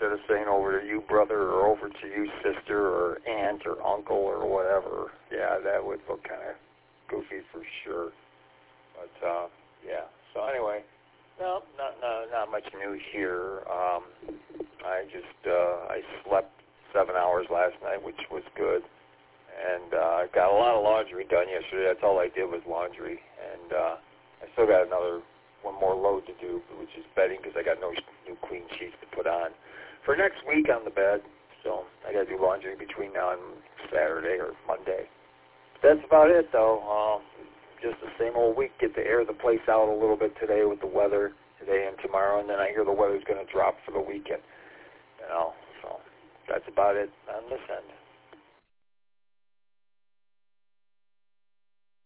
instead of saying over to you, brother, or over to you, sister, or aunt, or uncle, or whatever. Yeah, that would look kind of goofy for sure. But, yeah. So anyway, no, not much news here. I slept 7 hours last night, which was good. And I got a lot of laundry done yesterday. That's all I did was laundry. And I still got one more load to do, which is bedding, because I got no new clean sheets to put on for next week on the bed. So I got to do laundry between now and Saturday or Monday. That's about it, though. Just the same old week. Get to air the place out a little bit today with the weather today and tomorrow, and then I hear the weather's going to drop for the weekend. So that's about it on this end.